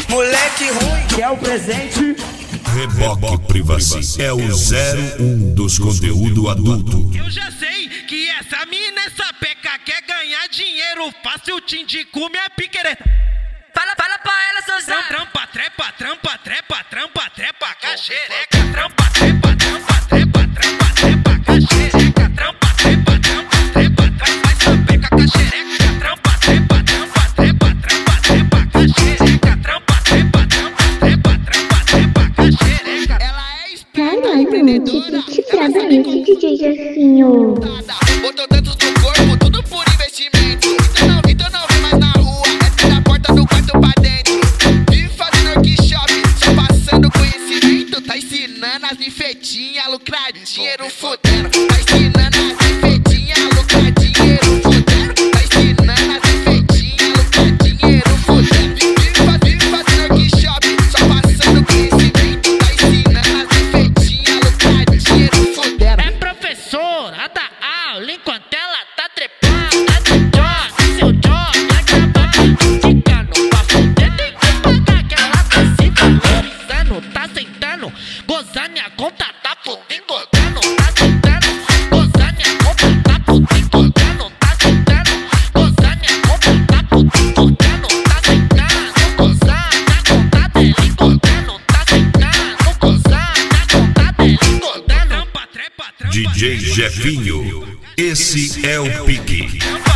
Moleque ruim, que é o presente. Reboque Privacy é o 01 dos conteúdo adulto. Eu já sei que essa mina, essa peca quer ganhar dinheiro fácil, te indico minha piquereta. Fala pra ela, seu Zé. Trampa, trepa, trampa, trepa, trampa, trepa, caxereca. Trampa, trepa, trampa, trepa, trampa, trepa, caxereca. Trampa, trepa, trampa, trepa, trampa, essa peca caxereca. Trampa, trepa, trampa, trepa, trampa, trepa, caxereca. Trampa, trepa, trampa, trepa, trampa, trepa, caxereca. Ela é esperta, empreendedora. Que trabalho esse DJ Jefinho? Botou tanto no corpo, tudo por investimento. Então não vem mais na rua, essa é a porta do quarto pra dentro. Vive fazendo workshop, só passando conhecimento. Tá ensinando as bifetinhas a lucrar dinheiro fodendo. Tá ensinando as bifetinhas a lucrar dinheiro fodendo. Tá ensinando as bifetinhas a lucrar dinheiro fodendo. Vive fazendo workshop, só passando conhecimento. Tá ensinando as bifetinhas a lucrar dinheiro fodendo. É professora, dá aula enquanto ela tá trepada. Seu job é acabar ficando pra fuder. Tem que pagar que ela tá se valorizando. Tá sentando, gozar minha conta, tá fudendo, engordando. Tá sentando, gozar minha conta, tá fudendo, engordando. Tá sentando, gozar minha conta, tá fudendo, engordando. Tá sentando, gozar minha conta dele, engordando. Tá sentando, gozar minha conta dele, engordando. DJ Jefinho, esse é o pique.